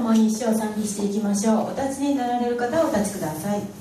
共に主を賛美していきましょう。お立ちになられる方はお立ちください。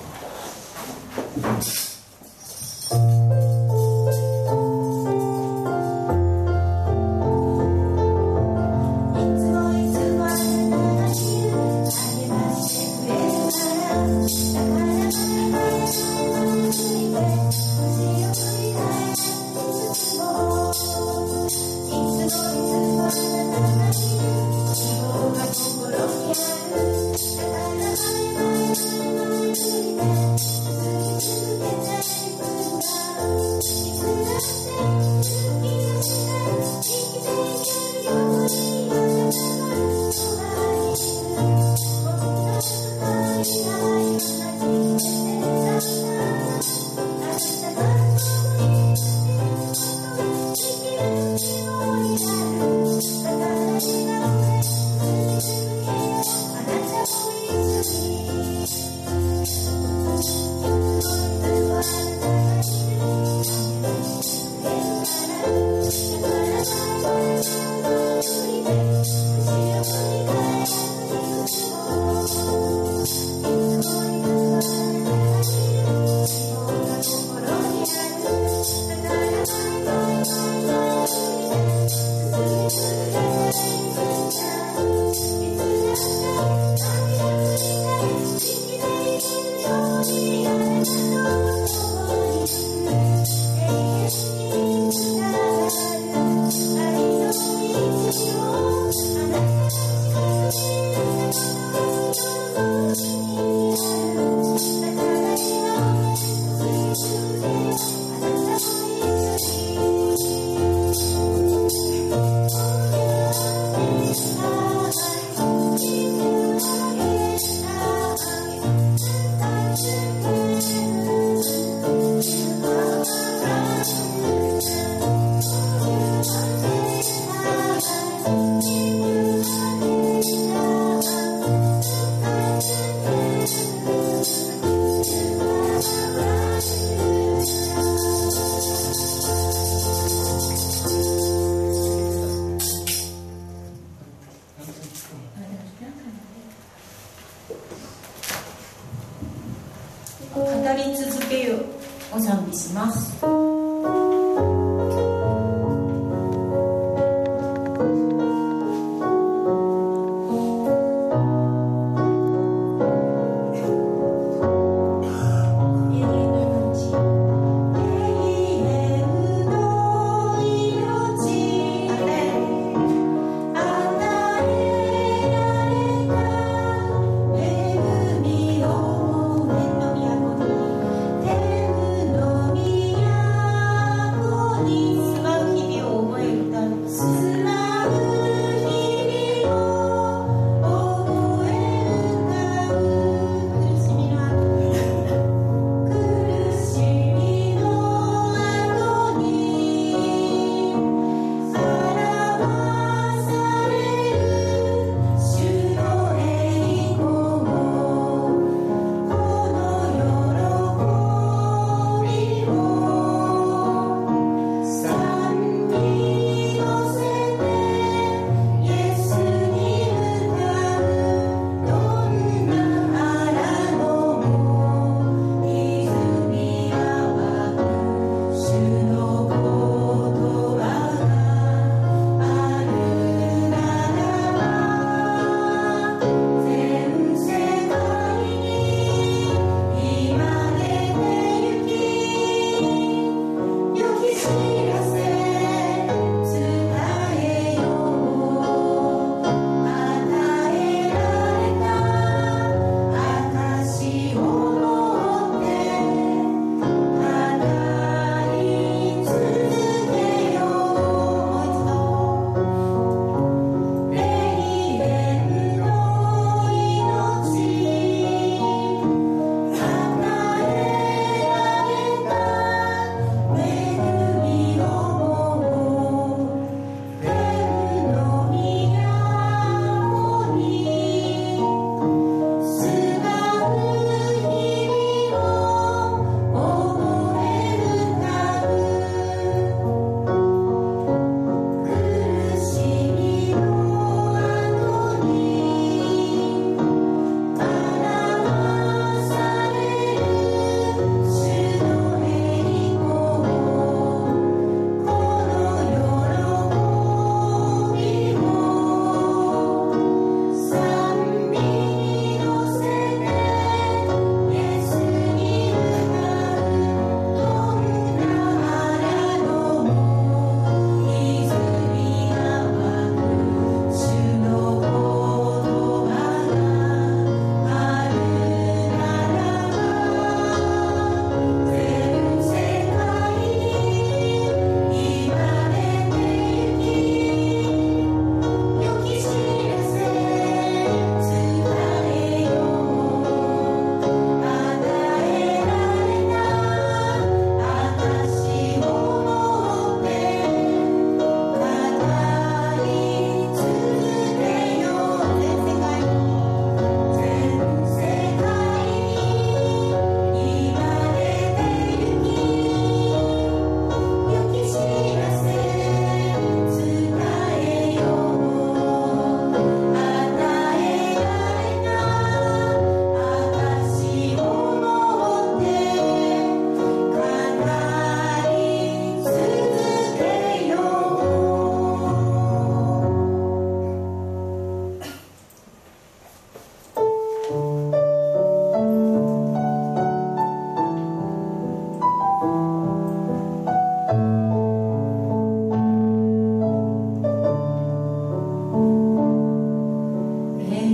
語り続けよを賛美します。 天の宮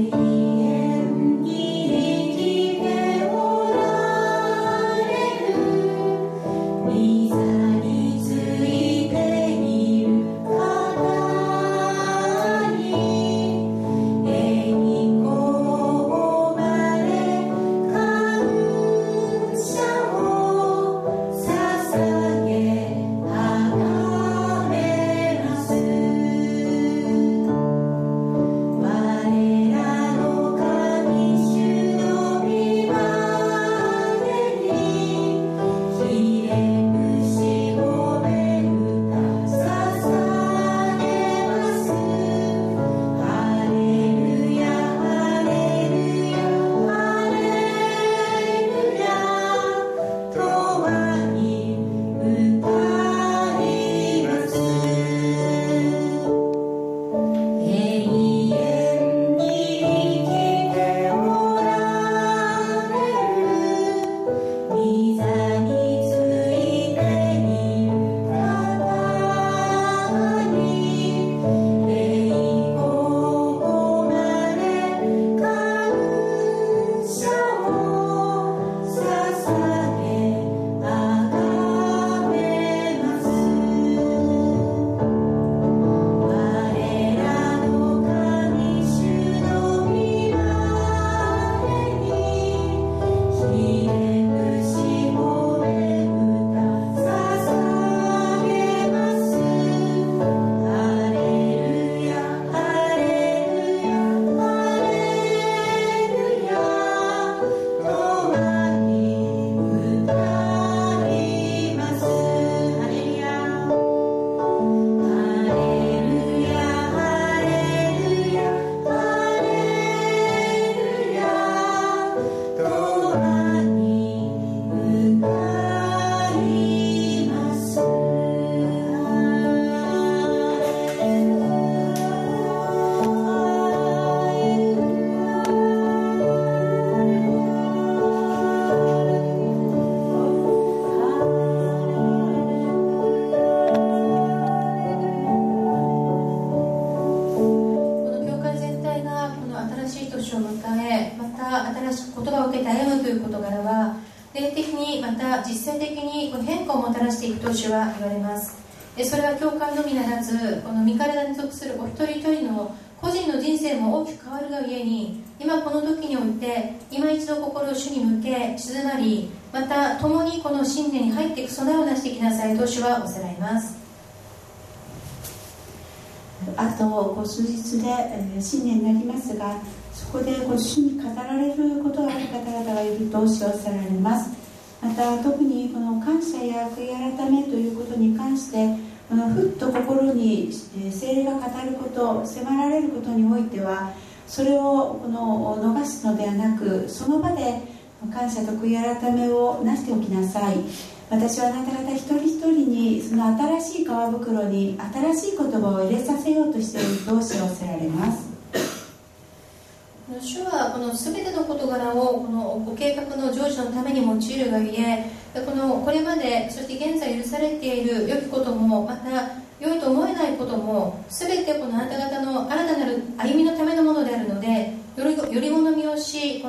実際的に変化をもたらしていくと主は言われます。それは教会のみならず、この御体に属するお一人一人の個人の人生も大きく変わるがゆえに、今この時において今一度心を主に向け静まり、また共にこの新年に入っていく備えをなしていきなさいと主はおさらいます。 あと数日で新年になりますが、そこで主に語られることがある方々がいると主はおさられます。また特にこの感謝や悔い改めということに関して、ふっと心に聖霊が語ること、迫られることにおいては、それを逃すのではなく、その場で感謝と悔い改めをなしておきなさい。私はあなた方一人一人にその新しい皮袋に新しい言葉を入れさせようとしていると主はおせられます。 主はこの全ての事柄をこのご計画の成就のために用いるがゆえ、これまでそして現在許されている良きことも、また良いと思えないことも、全てこのあなた方の新たなる歩みのためのものであるので、より好みをし、よ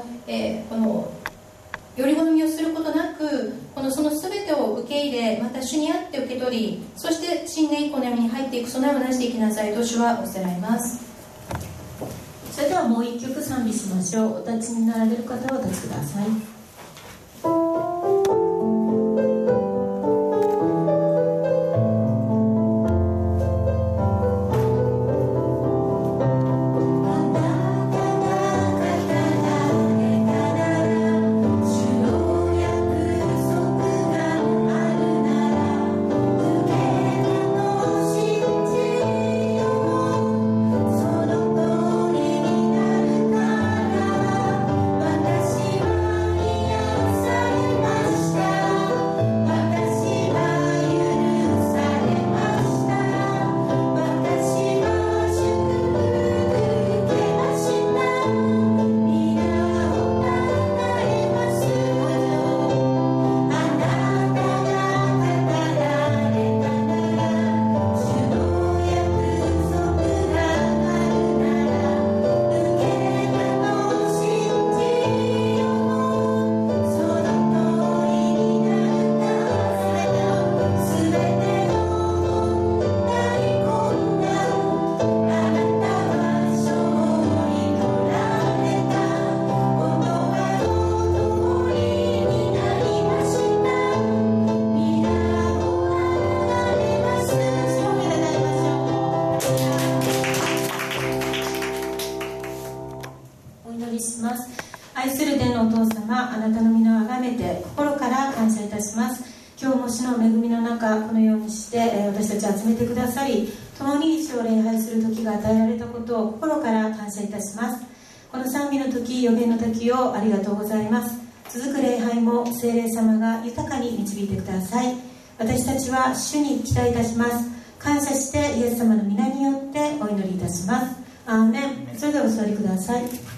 り好みをすることなく、その全てを受け入れ、また主にあって受け取り、そして新年以降の闇に入っていく備えをなしていきなさいと主はおせらいます。 それではもう一曲賛美しましょう。お立ちになられる方はお立ちください。 私はの恵みの中、このようにして私たち集めてくださり、共に主を礼拝する時が与えられたことを心から感謝いたします。この賛美の時、予言の時をありがとうございます。続く礼拝も聖霊様が豊かに導いてください。私たちは主に期待いたします。感謝してイエス様の皆によってお祈りいたします。アーメン。それではお座りください。